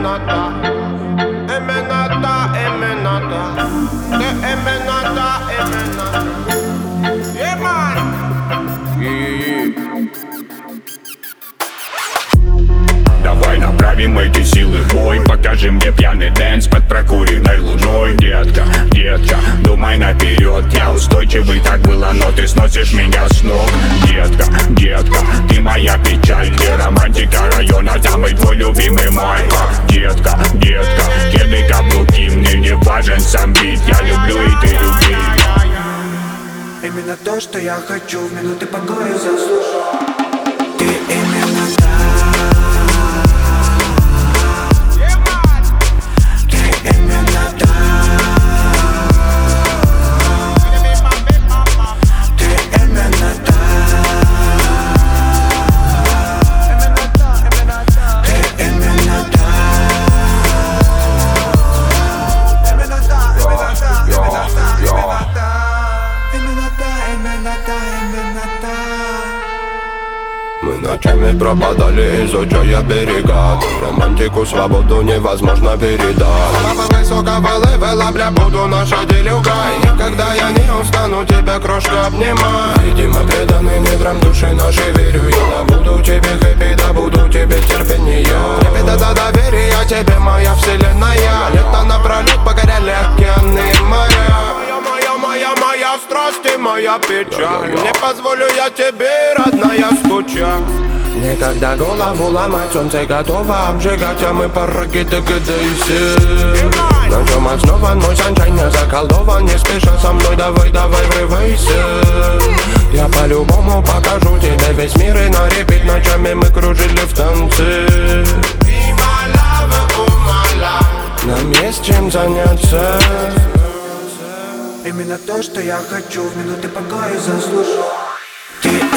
именно та, именно та, именно та. Ты именно та, именно та. Yeah, man. Давай направим эти силы в бой. Покажи мне пьяный дэнс под прокуренной луной. Детка, детка, думай наперед. Я устойчивый, так было, но ты сносишь меня с ног. Детка, детка, ты моя печаль. Ты романтика района, самый твой любимый майка. Детка, детка, кеды, каблуки. Мне не важен сам бит, я люблю и ты люби. Именно то, что я хочу, в минуты покоя заслужу. Ты именно та. Мы ночами пропадали, изучая берега. Романтику, свободу невозможно передать. Папа высокого левела, бля, буду наша делюга. И никогда я не устану тебя, крошка, обнимать. Видимо, преданный недрам души нашей верю. Я добуду тебе хэппи, добуду тебе терпение. Трепета до доверия тебе, моя вселенная. Лето напролет покоряли океаны и моря. Моя страсть и моя печаль. Не позволю я тебе, родная, скучать. Никогда голову ломать, солнце готово обжигать, а мы пороги догадайся. На чем основан мой саншайн, я заколдован, не спеша со мной, давай, давай, врывайся. Я по-любому покажу тебе весь мир, и на репит ночами мы кружили в танце. Нам есть чем заняться. Именно то, что я хочу, в минуты покоя заслужу. Ты